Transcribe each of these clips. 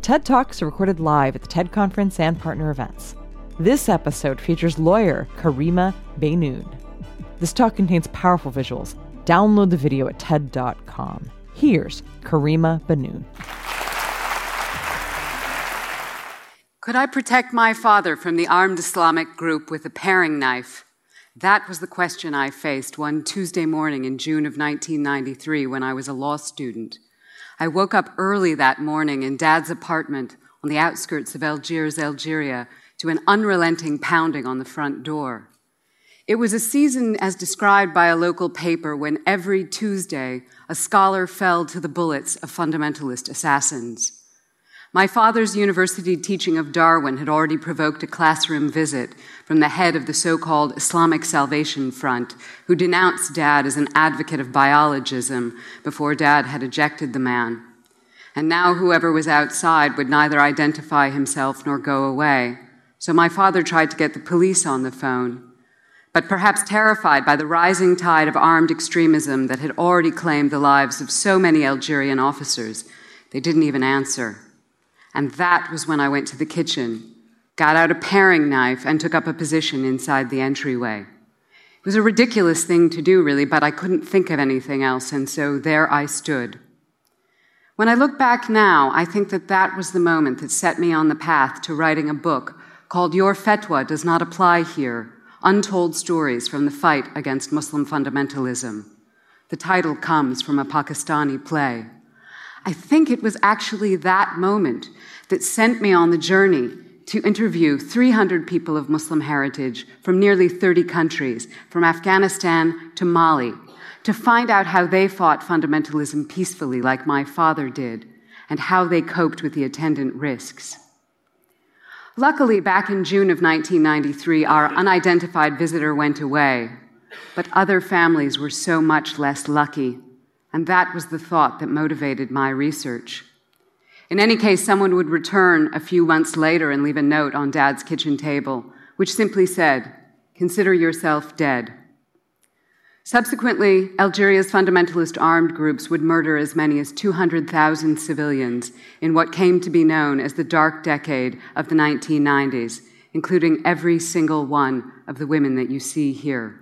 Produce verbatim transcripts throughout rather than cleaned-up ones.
TED Talks are recorded live at the TED Conference and partner events. This episode features lawyer Karima Bennoune. This talk contains powerful visuals. Download the video at ted dot com. Here's Karima Bennoune. Could I protect my father from the armed Islamic group with a paring knife? That was the question I faced one Tuesday morning in June of nineteen ninety-three when I was a law student. I woke up early that morning in Dad's apartment on the outskirts of Algiers, Algeria, to an unrelenting pounding on the front door. It was a season as described by a local paper when every Tuesday a scholar fell to the bullets of fundamentalist assassins. My father's university teaching of Darwin had already provoked a classroom visit from the head of the so-called Islamic Salvation Front, who denounced Dad as an advocate of biologism before Dad had ejected the man. And now whoever was outside would neither identify himself nor go away. So my father tried to get the police on the phone. But perhaps terrified by the rising tide of armed extremism that had already claimed the lives of so many Algerian officers, they didn't even answer. And that was when I went to the kitchen, got out a paring knife, and took up a position inside the entryway. It was a ridiculous thing to do, really, but I couldn't think of anything else, and so there I stood. When I look back now, I think that that was the moment that set me on the path to writing a book called Your Fatwa Does Not Apply Here, Untold Stories from the Fight Against Muslim Fundamentalism. The title comes from a Pakistani play. I think it was actually that moment that sent me on the journey to interview three hundred people of Muslim heritage from nearly thirty countries, from Afghanistan to Mali, to find out how they fought fundamentalism peacefully like my father did, and how they coped with the attendant risks. Luckily, back in June of nineteen ninety-three, our unidentified visitor went away, but other families were so much less lucky. And that was the thought that motivated my research. In any case, someone would return a few months later and leave a note on Dad's kitchen table, which simply said, "Consider yourself dead." Subsequently, Algeria's fundamentalist armed groups would murder as many as two hundred thousand civilians in what came to be known as the dark decade of the nineteen nineties, including every single one of the women that you see here.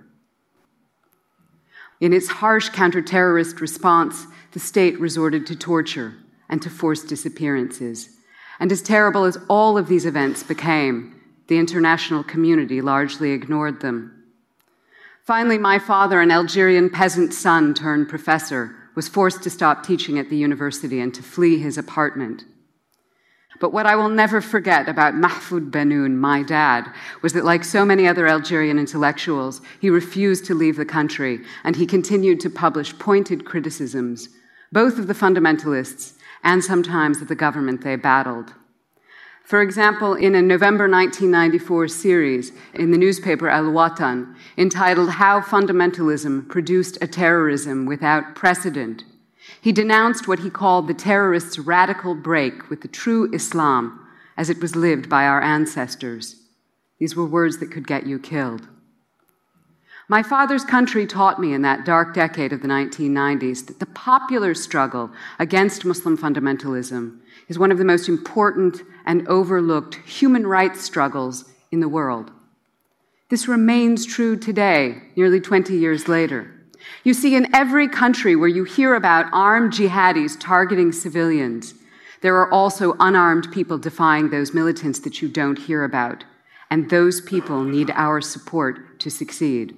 In its harsh counter-terrorist response, the state resorted to torture and to forced disappearances. And as terrible as all of these events became, the international community largely ignored them. Finally, my father, an Algerian peasant son turned professor, was forced to stop teaching at the university and to flee his apartment. But what I will never forget about Mahfoud Bennoune, my dad, was that like so many other Algerian intellectuals, he refused to leave the country, and he continued to publish pointed criticisms, both of the fundamentalists and sometimes of the government they battled. For example, in a November nineteen ninety-four series in the newspaper Al Watan, entitled How Fundamentalism Produced a Terrorism Without Precedent, he denounced what he called the terrorists' radical break with the true Islam as it was lived by our ancestors. These were words that could get you killed. My father's country taught me in that dark decade of the nineteen nineties that the popular struggle against Muslim fundamentalism is one of the most important and overlooked human rights struggles in the world. This remains true today, nearly twenty years later. You see, in every country where you hear about armed jihadis targeting civilians, there are also unarmed people defying those militants that you don't hear about. And those people need our support to succeed.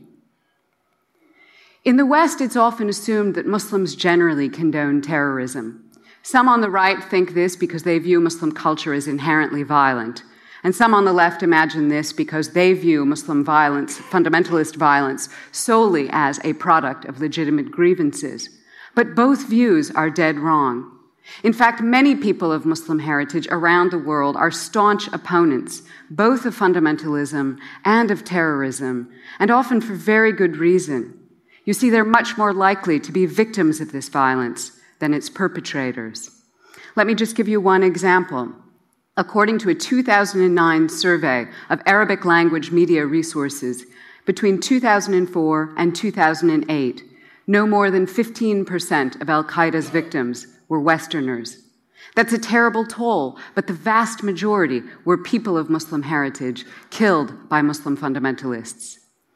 In the West, it's often assumed that Muslims generally condone terrorism. Some on the right think this because they view Muslim culture as inherently violent. And some on the left imagine this because they view Muslim violence, fundamentalist violence, solely as a product of legitimate grievances. But both views are dead wrong. In fact, many people of Muslim heritage around the world are staunch opponents, both of fundamentalism and of terrorism, and often for very good reason. You see, they're much more likely to be victims of this violence than its perpetrators. Let me just give you one example. According to a two thousand nine survey of Arabic language media resources, between two thousand four and two thousand eight, no more than fifteen percent of al-Qaeda's victims were Westerners. That's a terrible toll, but the vast majority were people of Muslim heritage killed by Muslim fundamentalists.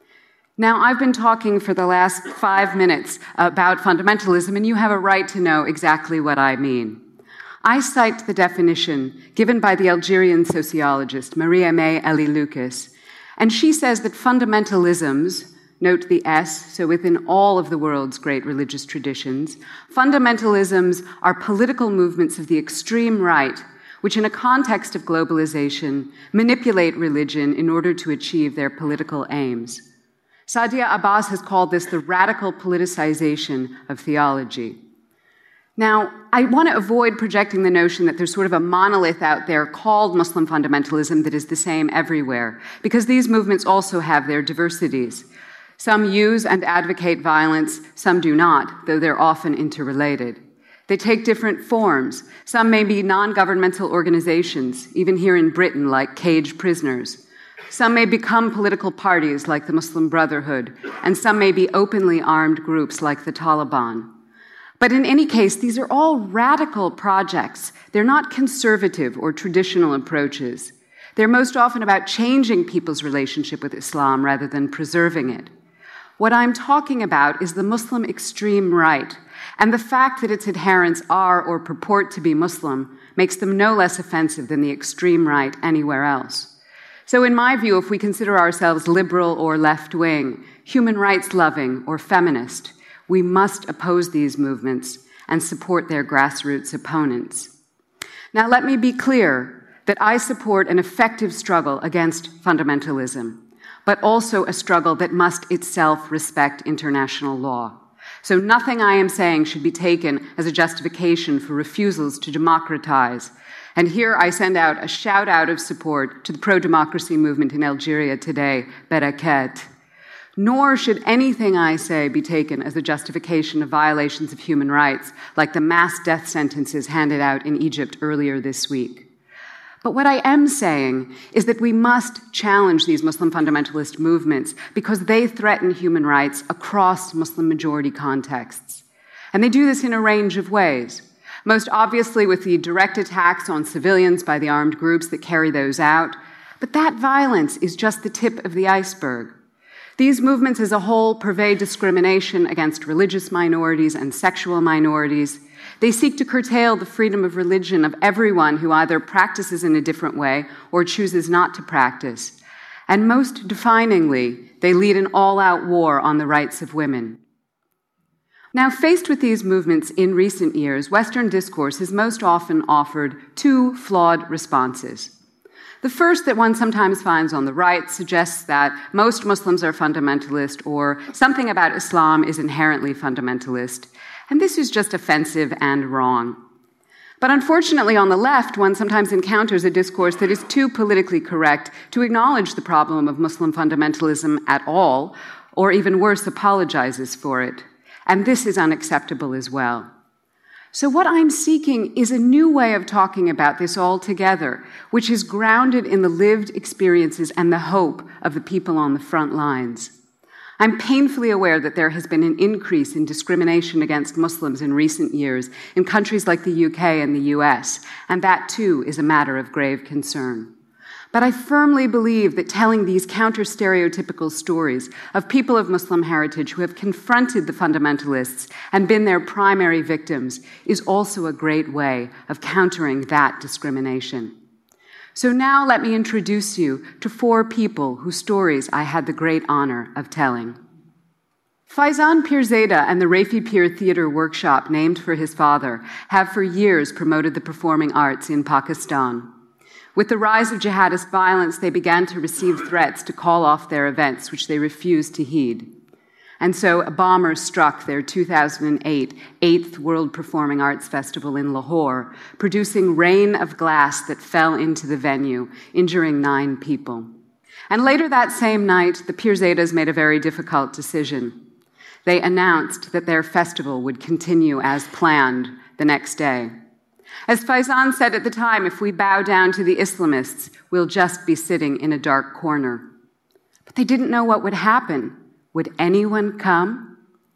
Now, I've been talking for the last five minutes about fundamentalism, and you have a right to know exactly what I mean. I cite the definition given by the Algerian sociologist Maria May Elie Lucas, and she says that fundamentalisms, note the S, so within all of the world's great religious traditions, fundamentalisms are political movements of the extreme right, which in a context of globalization manipulate religion in order to achieve their political aims. Saadia Abbas has called this the radical politicization of theology. Now, I want to avoid projecting the notion that there's sort of a monolith out there called Muslim fundamentalism that is the same everywhere, because these movements also have their diversities. Some use and advocate violence, some do not, though they're often interrelated. They take different forms. Some may be non-governmental organizations, even here in Britain, like caged prisoners. Some may become political parties, like the Muslim Brotherhood, and some may be openly armed groups, like the Taliban. But in any case, these are all radical projects. They're not conservative or traditional approaches. They're most often about changing people's relationship with Islam rather than preserving it. What I'm talking about is the Muslim extreme right, and the fact that its adherents are or purport to be Muslim makes them no less offensive than the extreme right anywhere else. So in my view, if we consider ourselves liberal or left-wing, human rights-loving or feminist, we must oppose these movements and support their grassroots opponents. Now, let me be clear that I support an effective struggle against fundamentalism, but also a struggle that must itself respect international law. So nothing I am saying should be taken as a justification for refusals to democratize. And here I send out a shout-out of support to the pro-democracy movement in Algeria today, Barakat. Nor should anything I say be taken as a justification of violations of human rights, like the mass death sentences handed out in Egypt earlier this week. But what I am saying is that we must challenge these Muslim fundamentalist movements because they threaten human rights across Muslim-majority contexts. And they do this in a range of ways. Most obviously with the direct attacks on civilians by the armed groups that carry those out. But that violence is just the tip of the iceberg. These movements as a whole pervade discrimination against religious minorities and sexual minorities. They seek to curtail the freedom of religion of everyone who either practices in a different way or chooses not to practice. And most definingly, they lead an all-out war on the rights of women. Now, faced with these movements in recent years, Western discourse has most often offered two flawed responses. The first that one sometimes finds on the right suggests that most Muslims are fundamentalist or something about Islam is inherently fundamentalist, and this is just offensive and wrong. But unfortunately, on the left, one sometimes encounters a discourse that is too politically correct to acknowledge the problem of Muslim fundamentalism at all, or even worse, apologizes for it. And this is unacceptable as well. So what I'm seeking is a new way of talking about this altogether, which is grounded in the lived experiences and the hope of the people on the front lines. I'm painfully aware that there has been an increase in discrimination against Muslims in recent years in countries like the U K and the U S, and that too is a matter of grave concern. But I firmly believe that telling these counter-stereotypical stories of people of Muslim heritage who have confronted the fundamentalists and been their primary victims is also a great way of countering that discrimination. So now let me introduce you to four people whose stories I had the great honor of telling. Faizan Pirzada and the Rafi Pir Theatre Workshop, named for his father, have for years promoted the performing arts in Pakistan. With the rise of jihadist violence, they began to receive threats to call off their events, which they refused to heed. And so a bomber struck their two thousand eight eighth World Performing Arts Festival in Lahore, producing rain of glass that fell into the venue, injuring nine people. And later that same night, the Pirzadas made a very difficult decision. They announced that their festival would continue as planned the next day. As Faizan said at the time, if we bow down to the Islamists, we'll just be sitting in a dark corner. But they didn't know what would happen. Would anyone come?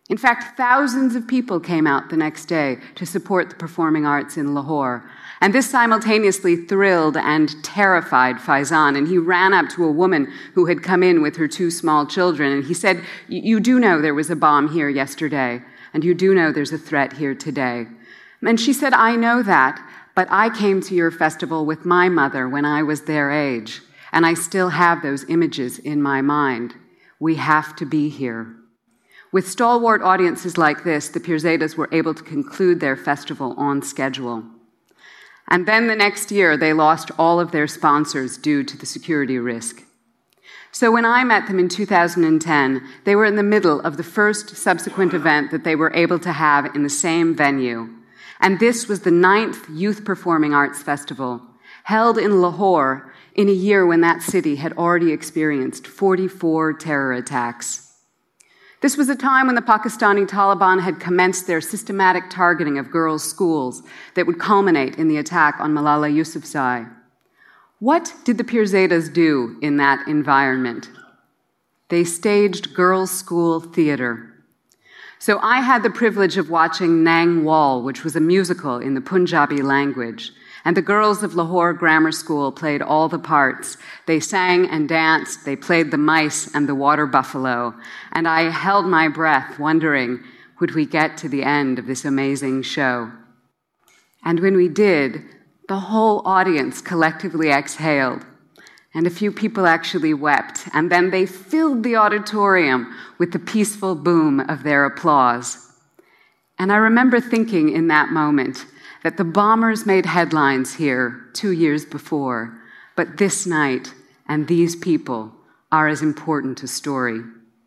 In fact, thousands of people came out the next day to support the performing arts in Lahore. And this simultaneously thrilled and terrified Faizan. And he ran up to a woman who had come in with her two small children. And he said, "You do know there was a bomb here yesterday. And you do know there's a threat here today." And she said, "I know that, but I came to your festival with my mother when I was their age. And I still have those images in my mind. We have to be here." With stalwart audiences like this, the Pirzadas were able to conclude their festival on schedule. And then the next year, they lost all of their sponsors due to the security risk. So when I met them in two thousand ten, they were in the middle of the first subsequent event that they were able to have in the same venue. And this was the ninth Youth Performing Arts Festival, held in Lahore in a year when that city had already experienced forty-four terror attacks. This was a time when the Pakistani Taliban had commenced their systematic targeting of girls' schools that would culminate in the attack on Malala Yousafzai. What did the Pirzadas do in that environment? They staged girls' school theater. So I had the privilege of watching Nang Wal, which was a musical in the Punjabi language. And the girls of Lahore Grammar School played all the parts. They sang and danced, they played the mice and the water buffalo. And I held my breath, wondering, would we get to the end of this amazing show? And when we did, the whole audience collectively exhaled. And a few people actually wept. And then they filled the auditorium with the peaceful boom of their applause. And I remember thinking in that moment, that the bombers made headlines here two years before, but this night and these people are as important a story.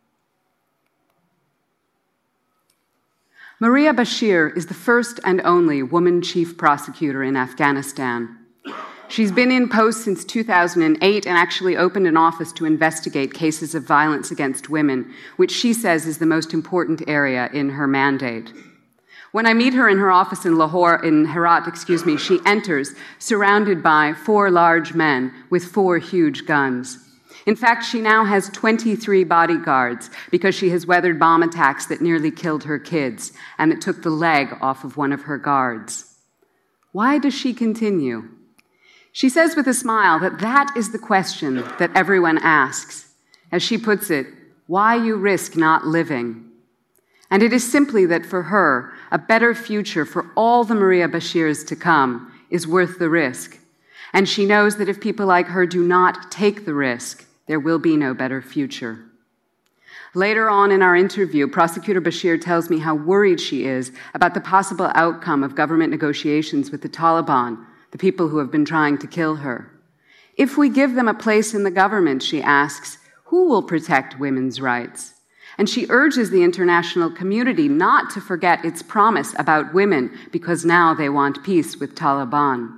Maria Bashir is the first and only woman chief prosecutor in Afghanistan. She's been in post since two thousand eight and actually opened an office to investigate cases of violence against women, which she says is the most important area in her mandate. When I meet her in her office in Lahore, in Herat, excuse me, she enters surrounded by four large men with four huge guns. In fact, she now has twenty-three bodyguards because she has weathered bomb attacks that nearly killed her kids and that took the leg off of one of her guards. Why does she continue? She says with a smile that that is the question that everyone asks. As she puts it, why you risk not living? And it is simply that for her, a better future for all the Maria Bashirs to come is worth the risk. And she knows that if people like her do not take the risk, there will be no better future. Later on in our interview, Prosecutor Bashir tells me how worried she is about the possible outcome of government negotiations with the Taliban, the people who have been trying to kill her. If we give them a place in the government, she asks, who will protect women's rights? And she urges the international community not to forget its promise about women because now they want peace with Taliban.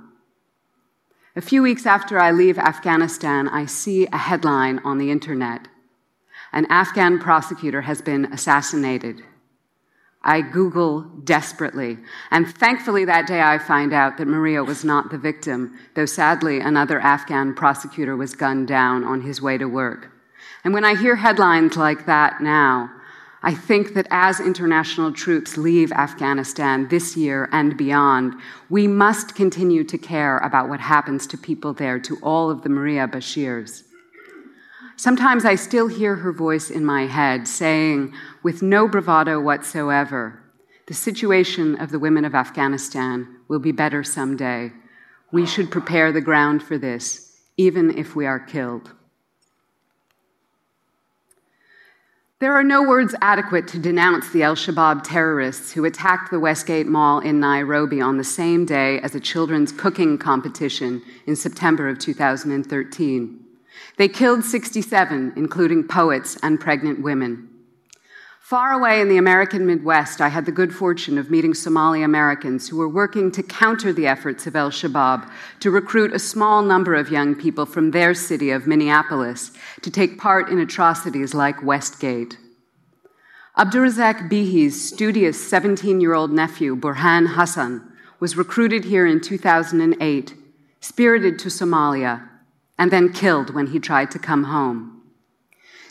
A few weeks after I leave Afghanistan, I see a headline on the internet. An Afghan prosecutor has been assassinated. I Google desperately, and thankfully that day I find out that Maria was not the victim, though sadly another Afghan prosecutor was gunned down on his way to work. And when I hear headlines like that now, I think that as international troops leave Afghanistan this year and beyond, we must continue to care about what happens to people there, to all of the Maria Bashirs. Sometimes I still hear her voice in my head saying, with no bravado whatsoever, the situation of the women of Afghanistan will be better someday. We should prepare the ground for this, even if we are killed. There are no words adequate to denounce the al-Shabaab terrorists who attacked the Westgate Mall in Nairobi on the same day as a children's cooking competition in September of two thousand thirteen. They killed sixty-seven, including poets and pregnant women. Far away in the American Midwest, I had the good fortune of meeting Somali Americans who were working to counter the efforts of al-Shabaab to recruit a small number of young people from their city of Minneapolis to take part in atrocities like Westgate. Abdurazak Bihi's studious seventeen-year-old nephew, Burhan Hassan, was recruited here in two thousand eight, spirited to Somalia, and then killed when he tried to come home.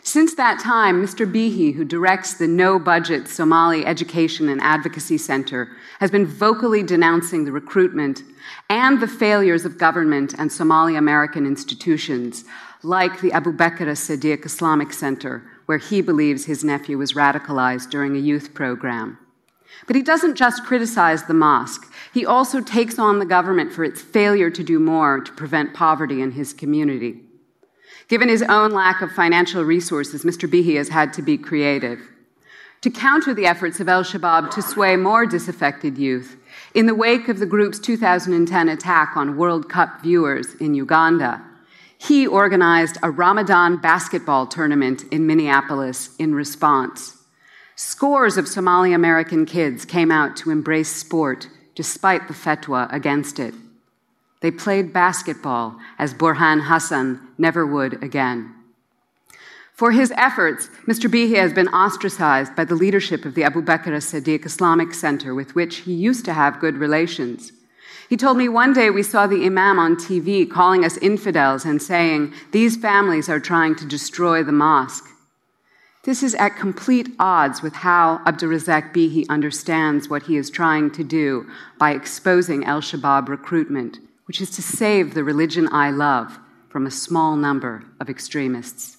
Since that time, Mister Bihi, who directs the no-budget Somali Education and Advocacy Center, has been vocally denouncing the recruitment and the failures of government and Somali American institutions, like the Abu Bakr as-Siddiq Islamic Center, where he believes his nephew was radicalized during a youth program. But he doesn't just criticize the mosque. He also takes on the government for its failure to do more to prevent poverty in his community. Given his own lack of financial resources, Mister Bihi has had to be creative. To counter the efforts of al-Shabaab to sway more disaffected youth, in the wake of the group's two thousand ten attack on World Cup viewers in Uganda, he organized a Ramadan basketball tournament in Minneapolis in response. Scores of Somali American kids came out to embrace sport despite the fatwa against it. They played basketball as Burhan Hassan never would again. For his efforts, Mister Bihi has been ostracized by the leadership of the Abu Bakr as-Siddiq Islamic Center, with which he used to have good relations. He told me one day we saw the imam on T V calling us infidels and saying, "These families are trying to destroy the mosque." This is at complete odds with how Abdulrazak Bihi understands what he is trying to do by exposing al-Shabaab recruitment, which is to save the religion I love from a small number of extremists.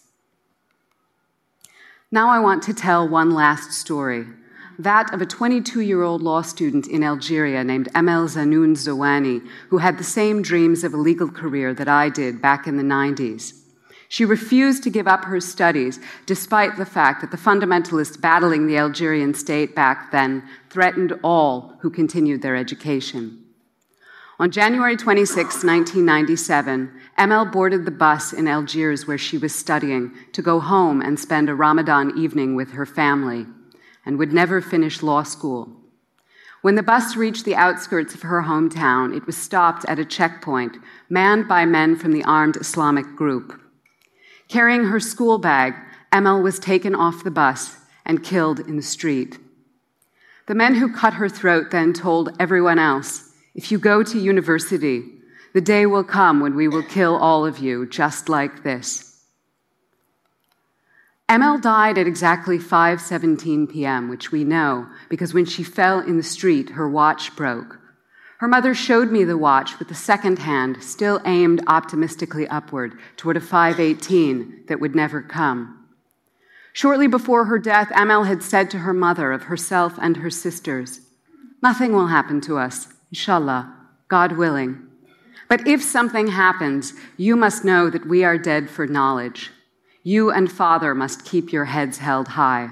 Now I want to tell one last story, that of a twenty-two-year-old law student in Algeria named Amel Zanoun Zouani, who had the same dreams of a legal career that I did back in the nineties. She refused to give up her studies, despite the fact that the fundamentalists battling the Algerian state back then threatened all who continued their education. On January twenty-sixth, nineteen ninety-seven, Amel boarded the bus in Algiers where she was studying to go home and spend a Ramadan evening with her family, and would never finish law school. When the bus reached the outskirts of her hometown, it was stopped at a checkpoint manned by men from the armed Islamic group. Carrying her school bag, Amel was taken off the bus and killed in the street. The men who cut her throat then told everyone else, "If you go to university, the day will come when we will kill all of you just like this." Amel died at exactly five seventeen p.m., which we know because when she fell in the street, her watch broke. Her mother showed me the watch with the second hand still aimed optimistically upward toward a five eighteen that would never come. Shortly before her death, Amel had said to her mother of herself and her sisters, "Nothing will happen to us, inshallah, God willing. But if something happens, you must know that we are dead for knowledge. You and Father must keep your heads held high."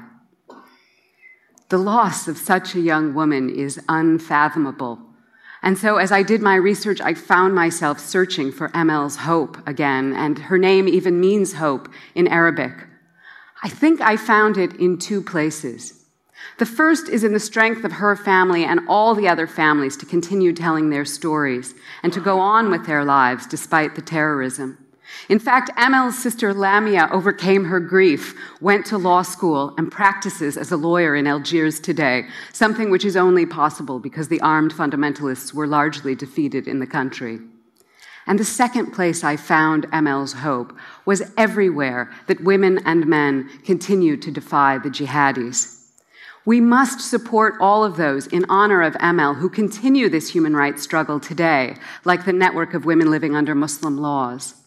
The loss of such a young woman is unfathomable. And so as I did my research, I found myself searching for Amel's hope again, and her name even means hope in Arabic. I think I found it in two places. The first is in the strength of her family and all the other families to continue telling their stories and to go on with their lives despite the terrorism. In fact, Amel's sister Lamia overcame her grief, went to law school, and practices as a lawyer in Algiers today, something which is only possible because the armed fundamentalists were largely defeated in the country. And the second place I found Amel's hope was everywhere that women and men continued to defy the jihadis. We must support all of those in honor of Amel who continue this human rights struggle today, like the network of women living under Muslim laws.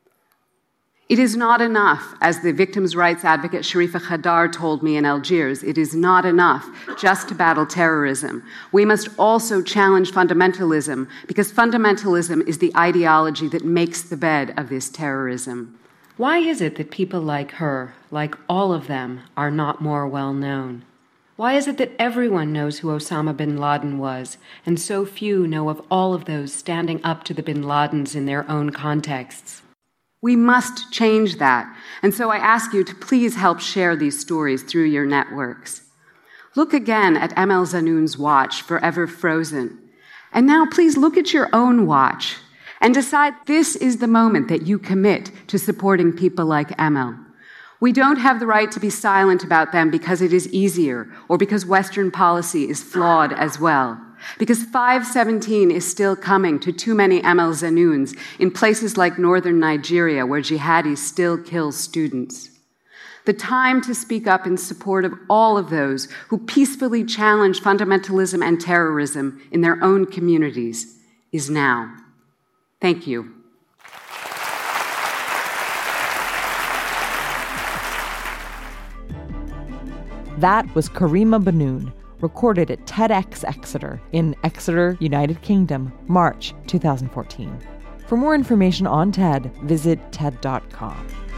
It is not enough, as the victims' rights advocate Sharifa Khadar told me in Algiers, it is not enough just to battle terrorism. We must also challenge fundamentalism, because fundamentalism is the ideology that makes the bed of this terrorism. Why is it that people like her, like all of them, are not more well known? Why is it that everyone knows who Osama bin Laden was, and so few know of all of those standing up to the bin Ladens in their own contexts? We must change that, and so I ask you to please help share these stories through your networks. Look again at Amel Zanoun's watch, forever frozen. And now please look at your own watch and decide this is the moment that you commit to supporting people like Amel. We don't have the right to be silent about them because it is easier or because Western policy is flawed as well. Because five seventeen is still coming to too many Amel Zanouns in places like northern Nigeria where jihadis still kill students. The time to speak up in support of all of those who peacefully challenge fundamentalism and terrorism in their own communities is now. Thank you. That was Karima Benoon, recorded at TEDx Exeter in Exeter, United Kingdom, March two thousand fourteen. For more information on TED, visit TED dot com.